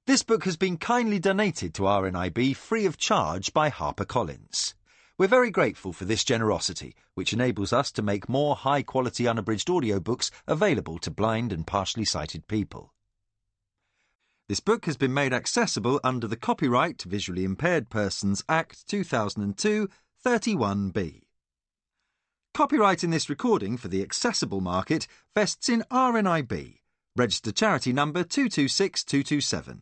This book has been kindly donated to RNIB free of charge by HarperCollins. We're very grateful for this generosity, which enables us to make more high-quality unabridged audiobooks available to blind and partially sighted people. This book has been made accessible under the Copyright Visually Impaired Persons Act 2002, 31B. Copyright in this recording for the accessible market vests in RNIB, registered charity number 226227.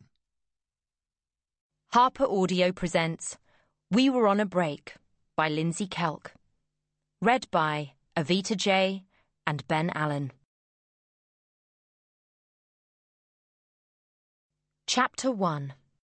Harper Audio presents We Were on a Break by Lindsay Kelk. Read by Avita J. and Ben Allen. Chapter 1.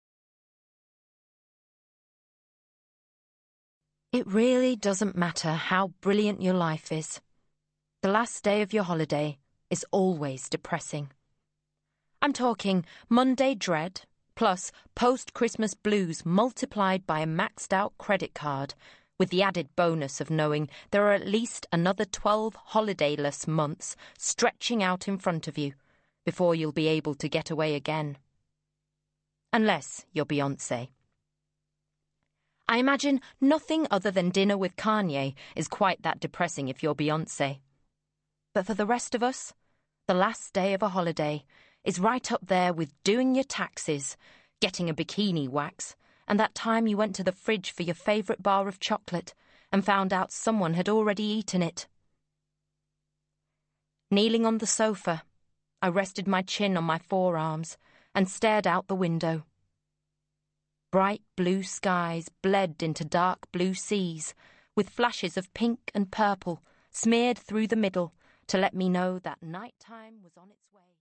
It really doesn't matter how brilliant your life is. The last day of your holiday is always depressing. I'm talking Monday dread, plus post-Christmas blues multiplied by a maxed-out credit card, with the added bonus of knowing there are at least another 12 holidayless months stretching out in front of you before you'll be able to get away again. Unless you're Beyoncé. I imagine nothing other than dinner with Kanye is quite that depressing if you're Beyoncé. But for the rest of us, the last day of a holiday is right up there with doing your taxes, getting a bikini wax, and that time you went to the fridge for your favourite bar of chocolate and found out someone had already eaten it. Kneeling on the sofa, I rested my chin on my forearms and stared out the window. Bright blue skies bled into dark blue seas, with flashes of pink and purple smeared through the middle to let me know that night time was on its way.